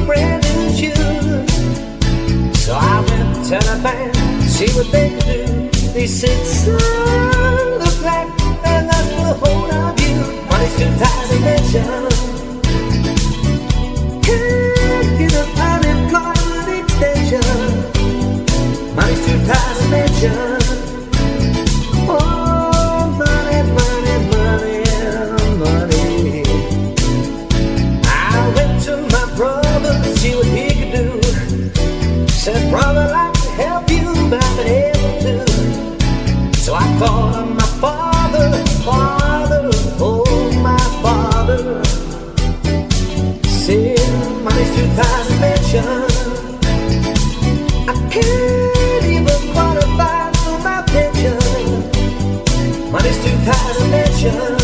brand new shoes. So I went to the band, see what they could do. They said, son, look like I got a hold of you. Money's too tight to mention. Can't get a unemployment extension. Money's too tight to mention. Oh, money, money, money, money. I went to my brother to see what he could do. Said, brother, I'd like to help you, but I've been able to. So I called on my father, father, oh my father. Said, money's too tight to mention. I can't even qualify for my pension. Money's too tight to mention.